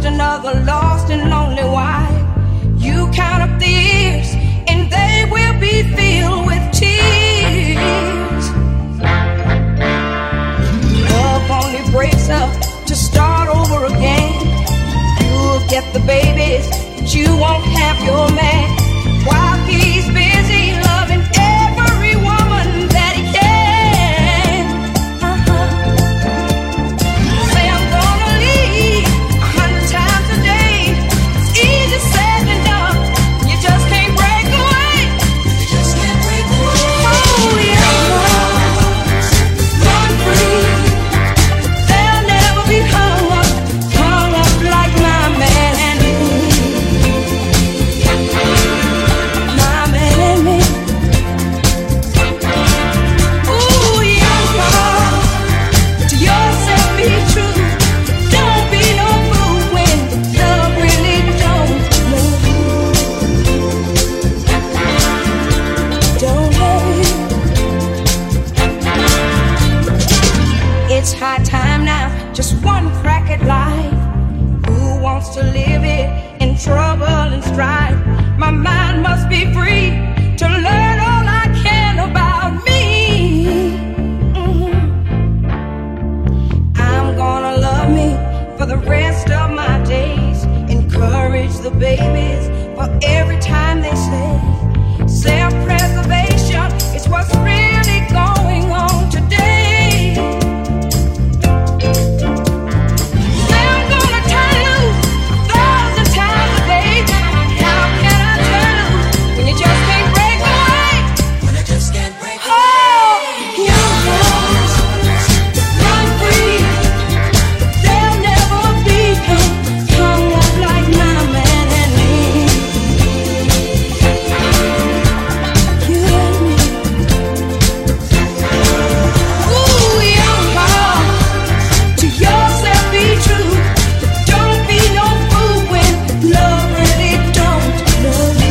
another lost and lonely wife. You count up the years and they will be filled with tears. Love only breaks up to start over again. You'll get the babies, but you won't have your man. While he's busy loving every woman that he can. Say I'm gonna leave 100 times a day. It's easy said and done. You just can't break away. You just can't break away. Oh yeah, run free. They'll never be hung up like my man and me. My man and me. Ooh, young heart, to yourself be true. Don't be no fool when love really don't love you. Don't love you. It's high time now, just one crack at life. Who wants to live it in trouble and strife? My mind must be free to learn all I can about me. I'm gonna love me for the rest of my days. Encourage the babies for every time they say self-preservation is what's really going on today. Say I'm gonna turn loose 1,000 times a day. How can I turn loose when you just can't break away? When I just can't break away. Oh, young ones, run free. They'll never be hung up like my man and me. You and me. Ooh, young heart, to yourself be true. Don't be no fool when love really don't love you.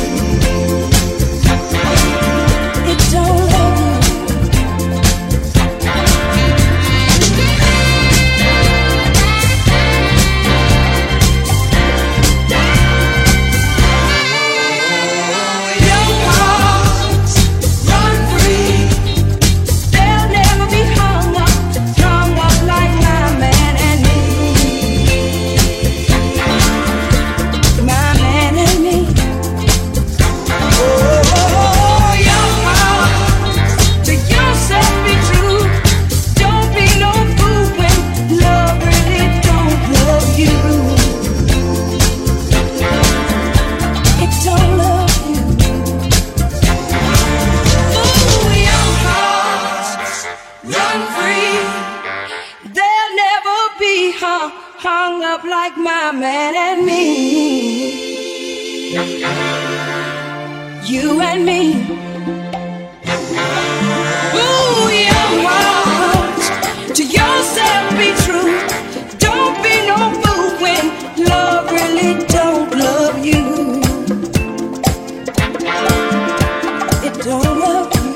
It don't love you. Young hearts, run free. They'll never be hung up like my man and me. My man and me. Oh, young hearts, to yourself be true. Don't be no fool when love really don't love you. It don't love you. Ooh, young hearts, run free. They'll never be hung up like my man and me. You and me. Ooh, young hearts, to yourself be true. Don't be no fool when love really don't love you. It don't love you.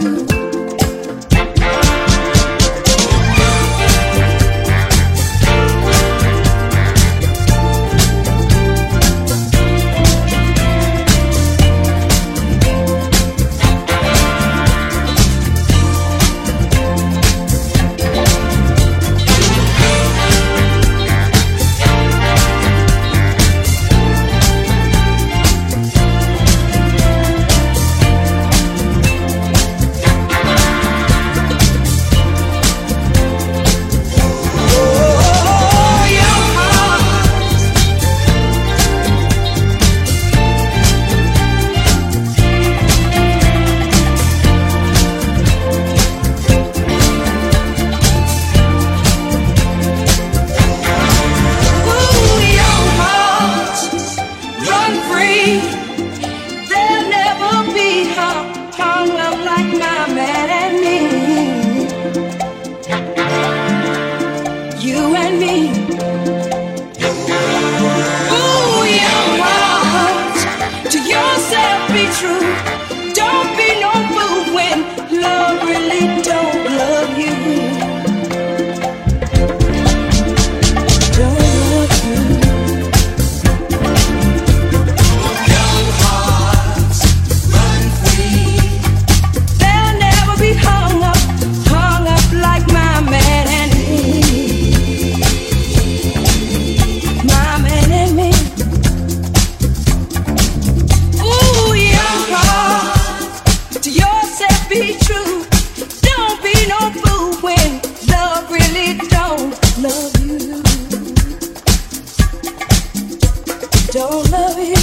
Oh, young hearts, ooh, young hearts, run free. They'll never be hung up like my man and me. You and me. Ooh, young hearts, to yourself be true. Don't be no fool when love really don't love you. Don't love you. be true. Don't be no fool when love really don't love you. Don't love you.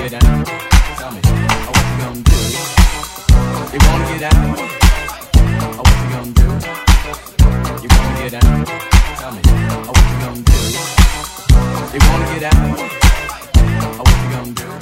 get out? Tell me, oh, what you gonna do? You wanna get out? Oh, what you gonna do? You wanna get out? Tell me, oh, what you gonna do? You wanna get out? Oh, what you gonna do?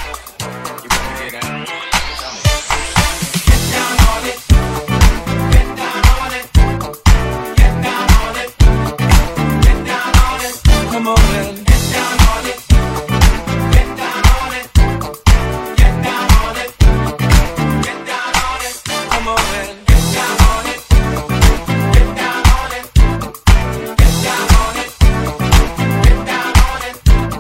You wanna get out? Tell me. Get down on it. Get down on it. Get down on it. Get down on it. Come on, man. Get down on it. Get down on it. Get down on it. Get down on it. Come on, man. Get down on it. Get down on it. Get down on it. Get down on it.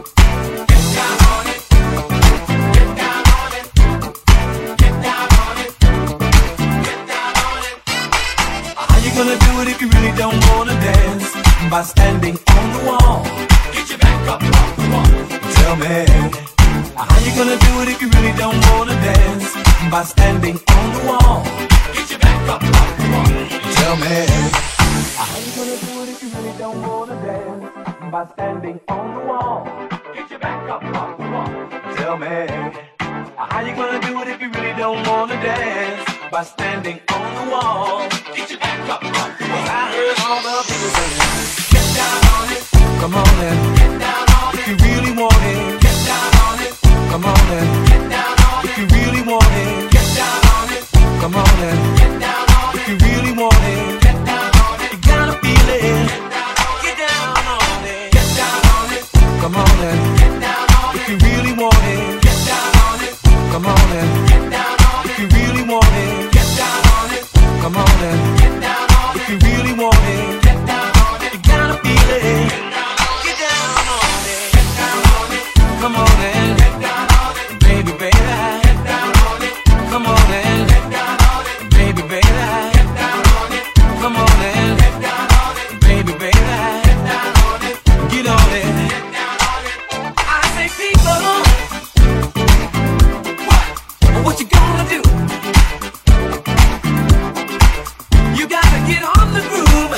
Get down on it. Get down on it. Get down on it. Get down on it. How you gonna do it if you really don't wanna dance? By standing on the wall. Get your back up off the wall. Tell me, how you gonna do it if you really don't wanna dance? By standing on the wall. Get your back up off the wall. Tell me, how you gonna do it if you really don't wanna dance? By standing on the wall. Get your back up off the wall. Tell me, how you gonna do it if you really don't wanna dance? By standing on the wall. Get your back up off the wall. I heard all the people saying, get down on it. Come on in. Get down on it. If you really want it. Get down on it. Come on in. Get down on it. If you really want it. Get down on it. Come on in. Get down on it. If you really want it. Get down on it. You gotta feel it. Get down on it. Get down on it. Come on in. Get down on it. If you really want it. Get down on it. Come on in. Get down on it. If you really want it. Get down on it. Come on in. Get down on it. If you really want it. Get down on it. You gotta feel it. Get down on it. Get down on it. Come on in. Get down on it. Baby, baby. Get down on it. Come on in. Get down on it. Baby, baby. Get down on it. Come on in. Get down on it. Baby, baby. Get down on it. Get on it. Get down on it. I say, people, what you gonna do? You gotta get on the groove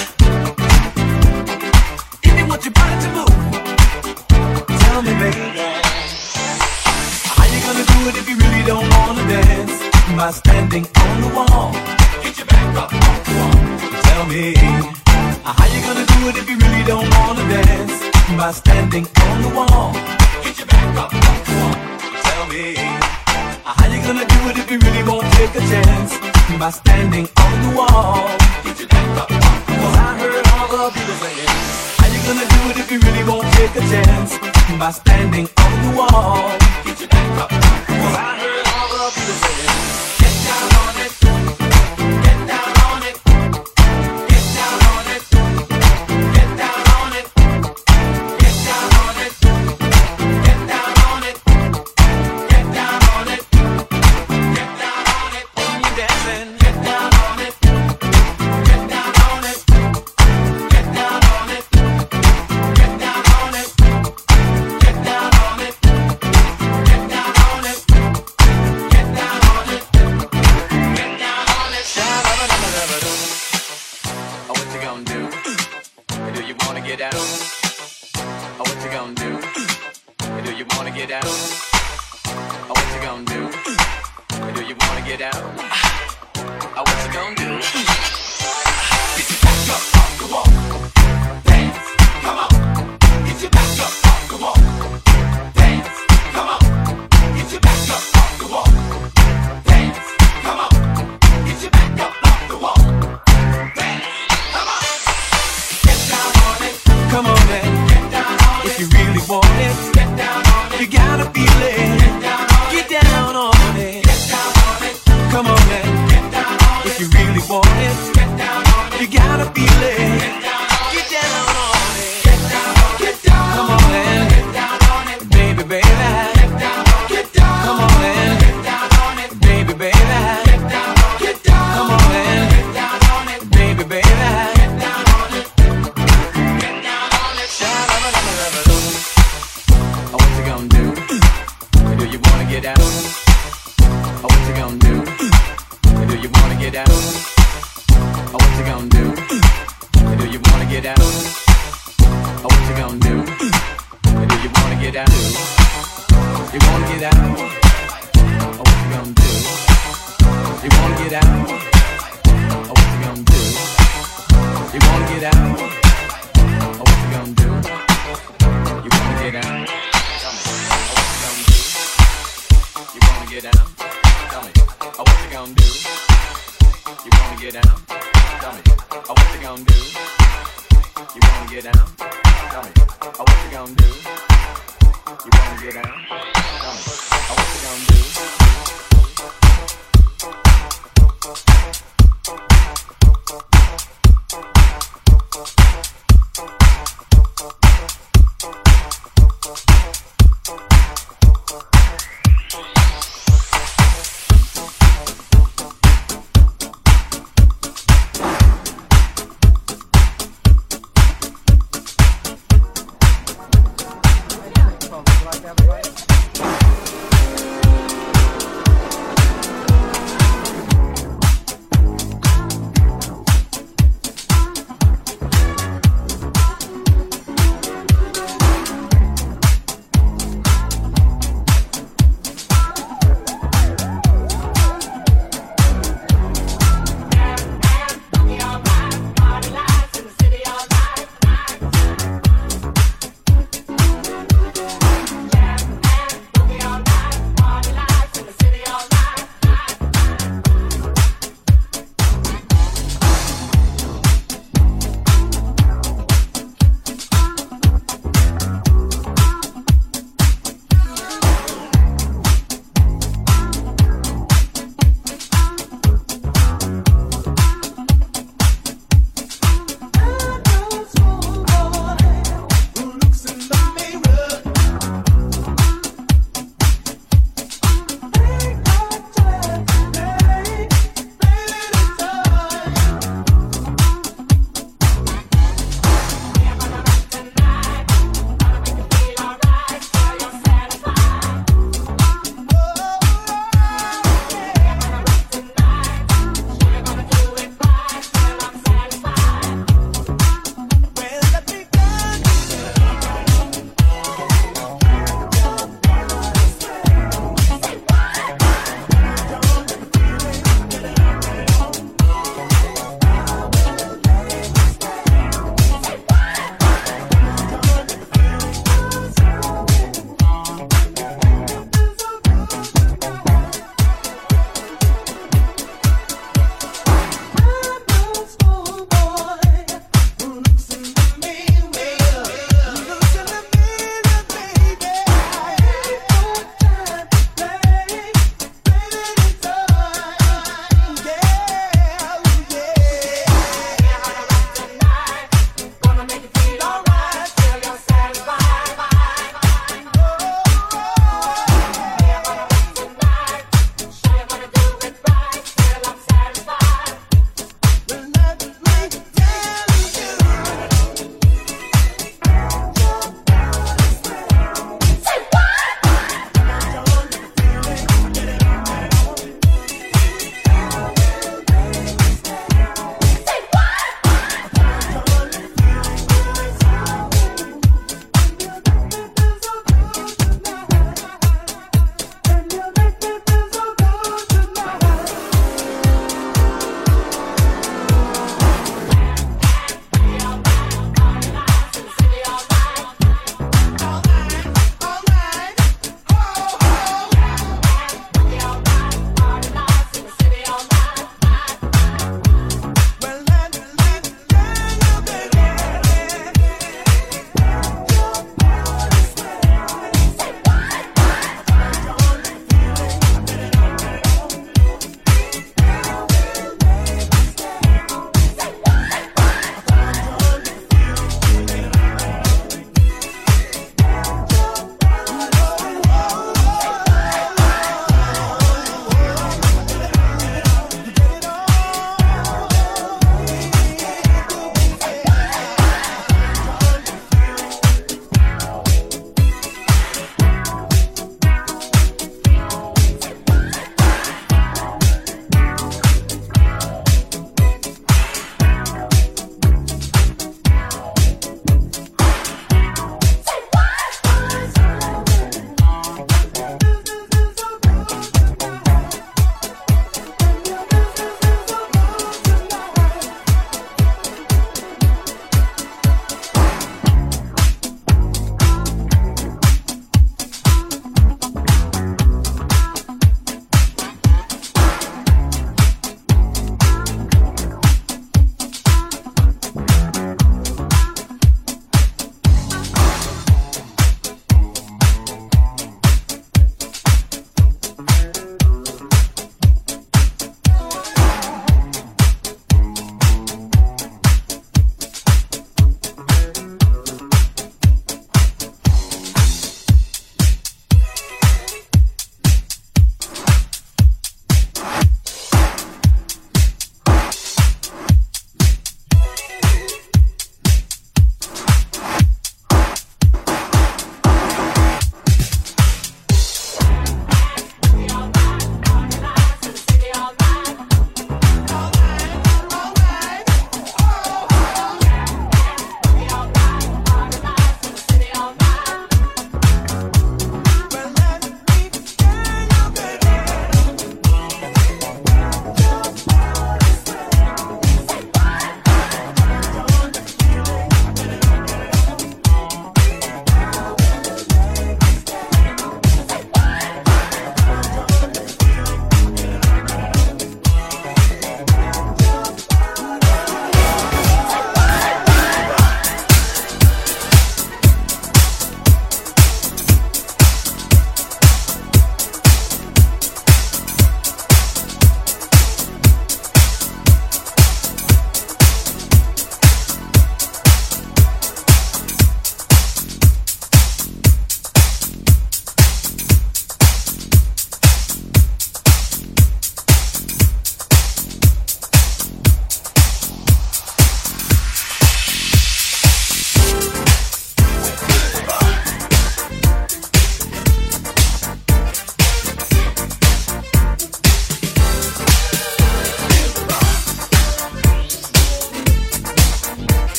if you want your body to move. Tell me, baby, how you gonna do it if you really don't wanna dance? By standing on the wall. Get your back up off the wall. Tell me, how you gonna do it if you really don't wanna dance? By standing on the wall. Get your back up off the wall. Tell me, how you gonna do it if you really won't take a chance? By standing on the wall. Get your back up off the wall. 'Cause I heard all the people saying, how you gonna do it if you really won't take a chance? By standing on the wall. Get your back up off the wall. 'Cause I heard all the people saying, get down on it. Get down on it. Get down on it. Get down on it. Get down on it. Get down on it. Get down on it. Get down on it. When you dancing, get down on it. Get down on it. Get down on it. Get down on it. Get down on it. Get down on it. Get down on it. Get down on it. Sha-la-la-la-la-la-doo. Oh, what you gonna do? Do you wanna get out? Oh, what you gonna do? Do you wanna get out? Oh, what you gonna do? Do you wanna get out? Oh, what you gonna do? Get your back up off the wall. Dance, come on. Get your back up off the wall. Dance, come on. Get your back up off the wall. Dance, come on. Get your back up off the wall. Dance, come on. Get down on it. Come on, man. Get down on it. If you really want it, get down on it. You gotta feel it. Get down on it. Get down on it. Get down on it. Come on, man. Get down on it. If you really want it, get down on it. You gotta feel it. Get down on it. Get down on it. Get down. Come on, man. Get down on it. Baby, baby. Get down. Get down. Come on, man. Get down on it. Baby, baby. Get down. Get down. Come on, man. Get down on it. Baby, baby. Get down on it. Get down on it. Sha-la-la-la-la-la-doo. Oh, what you gonna do? Do you wanna get out? Oh, what you gonna do? Do you wanna get out? Oh, what you gonna do? Do you wanna get out? Oh, what you gonna do? Do you wanna get out? You wanna get out? Oh, what you gonna do? You wanna get out? Oh, what you gonna do? You wanna get out? Oh, what you gonna do? You wanna get out? Tell me. Oh, what you gonna do? You wanna get out? Tell me. Oh, what you gonna do? You wanna get out? Tell me. Oh, what you gonna do? You wanna get out? Tell me. Oh, what you gonna do? You wanna get out? Tell me. Oh, what you gonna do?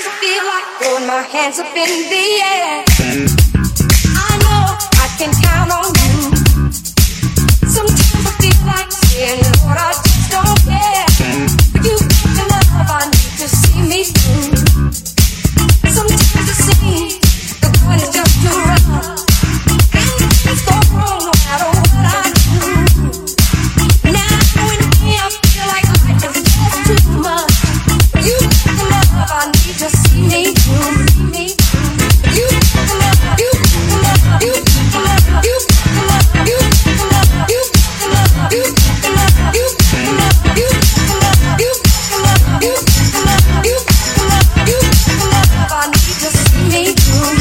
Sometimes I feel like throwing my hands up in the air. I know I can count on you. Sometimes I feel like saying, Lord, I just don't care. But you got the love I need to see me through. Sometimes it seems the going is just too rough, and things go wrong no matter what I do. Now and then I feel like life is just too much. You got the love I need to see me through. You got the love, you got the love, you got the love, you got the love, you got the love, you got the love, you got the love, you got the love, you got the love, you got the love, you got the love, you got the love, you got the love I need to see me through.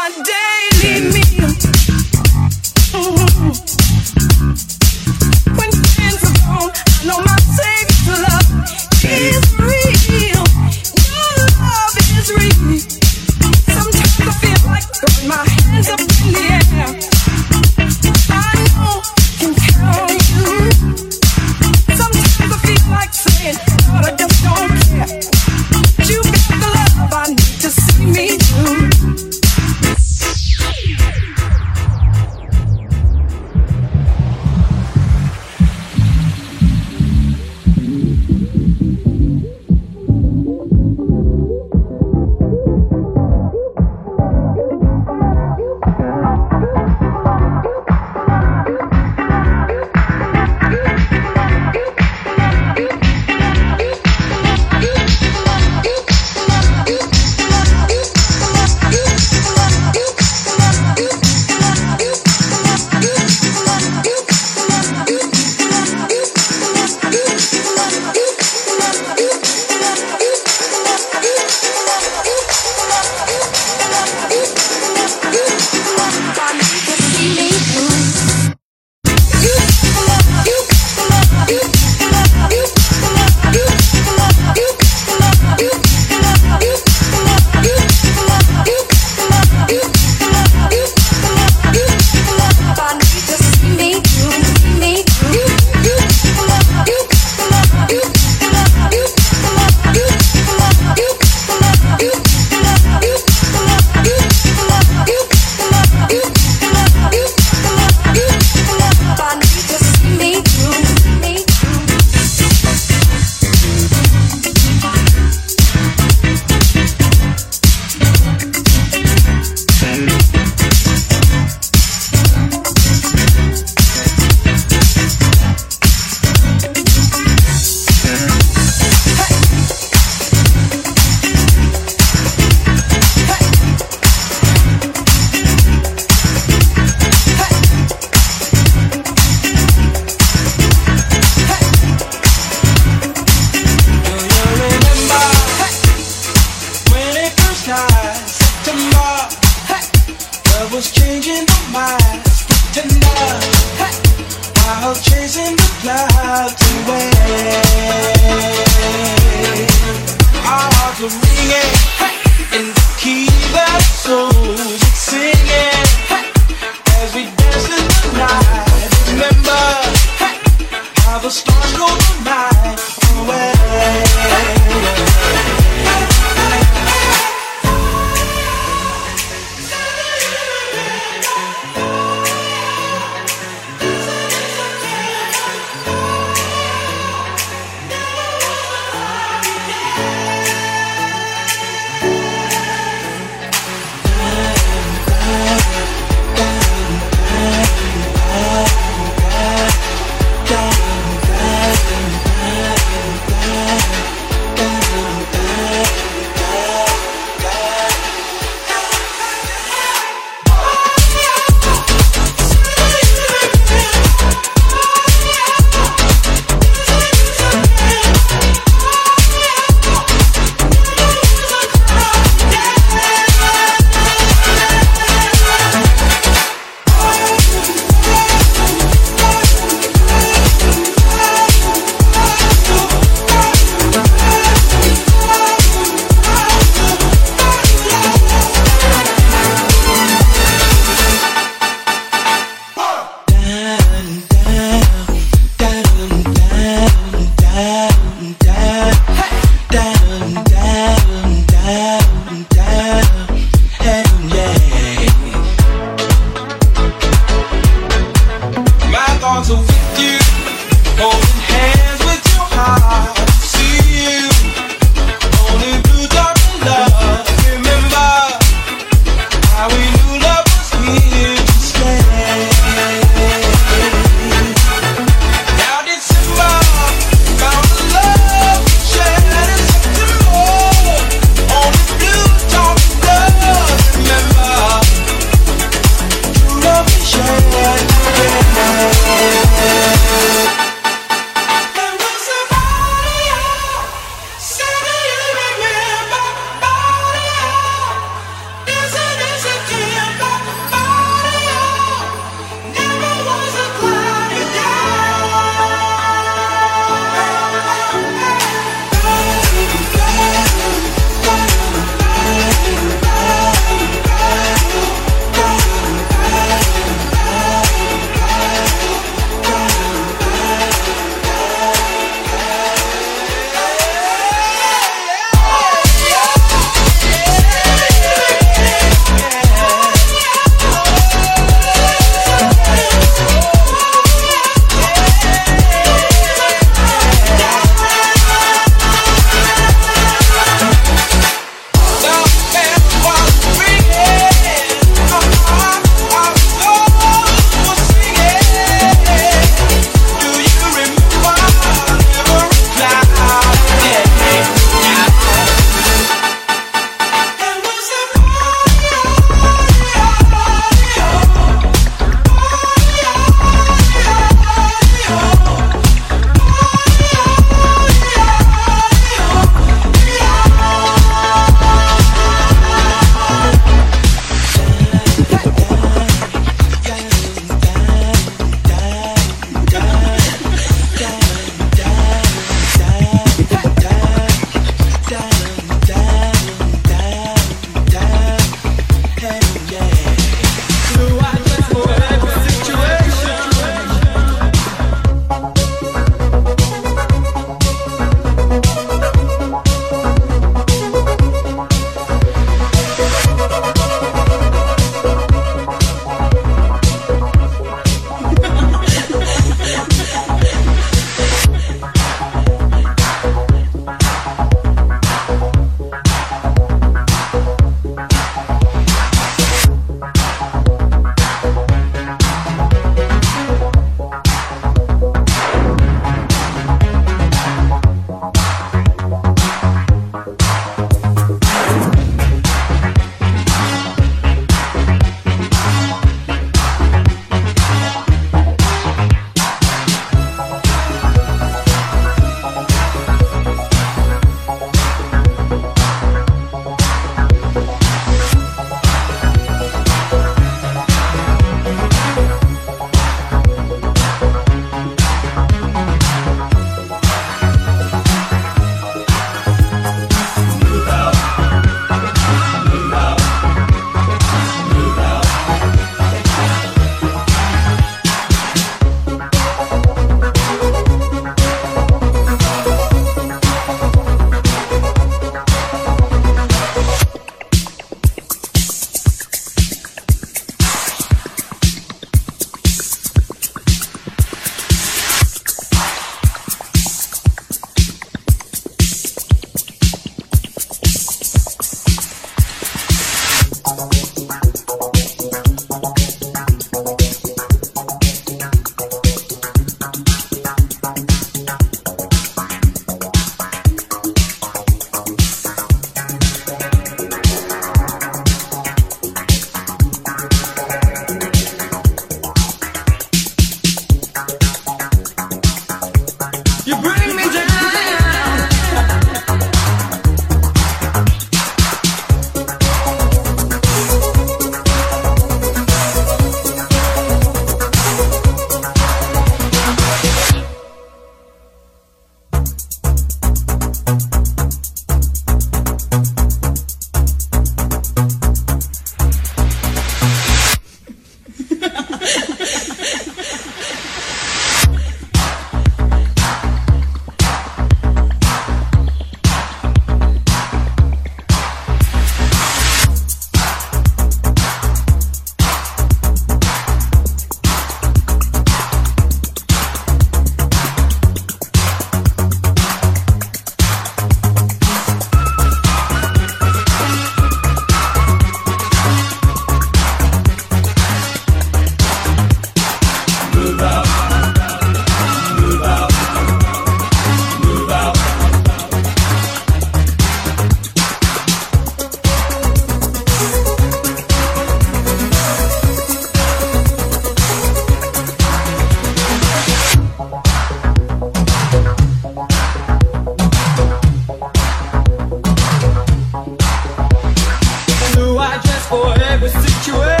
situation.